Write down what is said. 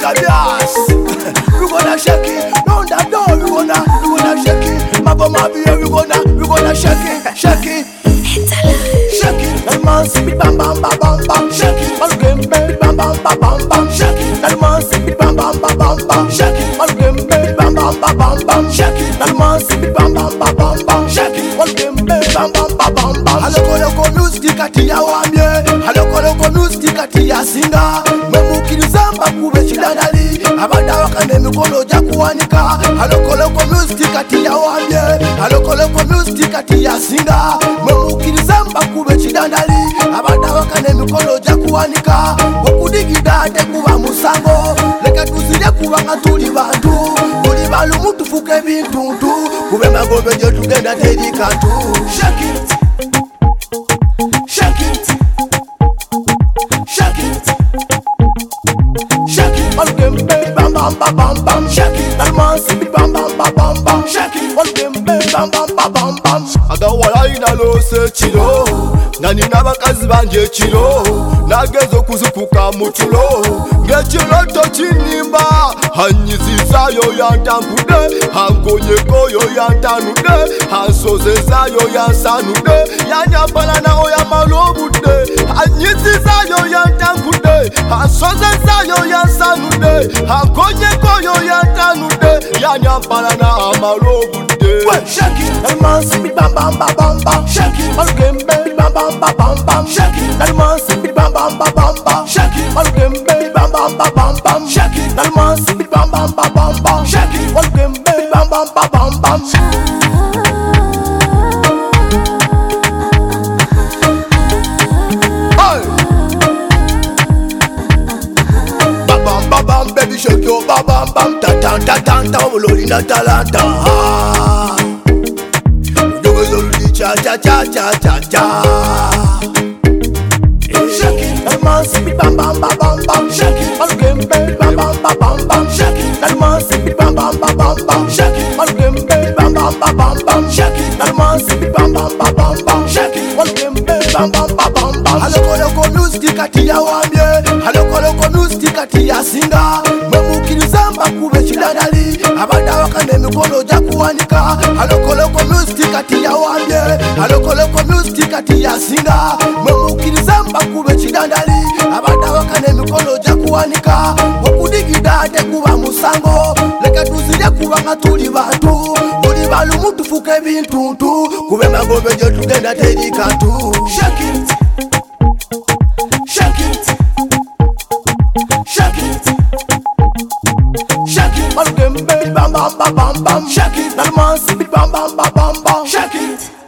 Yes. We gonna shake it. Round that door, we gonna shake it. Mabo Mafia, we gonna shake it, shake it. Shake it. That man see me bam bam bam bam bam. Shake it. All game baby bam bam bam bam bam. Shake it. That man see me bam bam bam bam bam. Shake it. All game baby bam bam bam bam bam. Shake it. That man see me bam bam bam bam bam. Shake it. All game baby bam bam bam bam bam. Haloko music ati ya wambye. Haloko music ati ya singa. Memukiriza makube chidandali. Abada wakane mikono jakuwanika. Haloko music ati ya wambye. Haloko music ati ya singa. Memukiriza makube chidandali. Abada wakane mikono jakuwanika. Okudigida ate kuba musango. Leka tuzile kuba nga tuli bantu. Tuli balu mutufuke bintuntu. Kube magobe je tugenda teri kantu. Shake it. Shake it. Shake it. Shake it. All game baby bam bam bam bam bam. Shake it. That man see me bam bam bam bam bam. Shake it. All game baby bam bam bam bam bam. Agawala inalose chilo. Nani nabakazi banje chilo. Nagezo kuzukuka mutulo. Ngechilo tochinimba. Hanyizizayo yantambude. Hangonyekoyo yantanude. Hansozezayo yansanude. Yanyambala na oya malobude. Hanyizizayo yantambude. Hansozezayo yansanude. Hangonyekoyo yantanude. Yanyambala na malobude. Shake it. That man see me bam bam bam bam bam. Shake it. All game baby bam bam bam bam bam. Shake it. That man see me bam bam bam bam bam. Shake it. All game baby bam bam bam bam bam. Shake it. That man see me bam bam bam bam bam. Shake it. All game baby bam bam bam bam bam. Hey. Bam bam bam bam, baby shake your bam bam bam. Ta ta ta ta ta, uloli na talanta. Cha cha cha cha cha cha. Shake it. That man see me bam bam bam bam bam. Shake it. All game baby bam bam bam bam bam. Shake it. That man see me bam bam bam bam bam. Shake it. All game baby bam bam bam bam bam. Shake it. That man see me bam bam bam bam bam. Shake it. All game baby bam bam bam bam bam. Haloko music ati ya wambye. Haloko music ati ya singa. Memukiriza makube chidandali. Abada wakane mikono jakuwanika. Haloko music ati ya wambye. Haloko music ati ya singa. Memukiriza makube chidandali. Abada wakane mikono jakuwanika. Okudigida ate kuba musango. Leka tuzile kuba nga tuli bantu. Tuli balu mutufuke bintuntu. Kube magobe je tugenda teri kantu. Shake it. Shake it. Shake it. Shake it. All game baby bam bam bam bam bam. Shake it. That man see me bam bam bam bam bam. Shake it.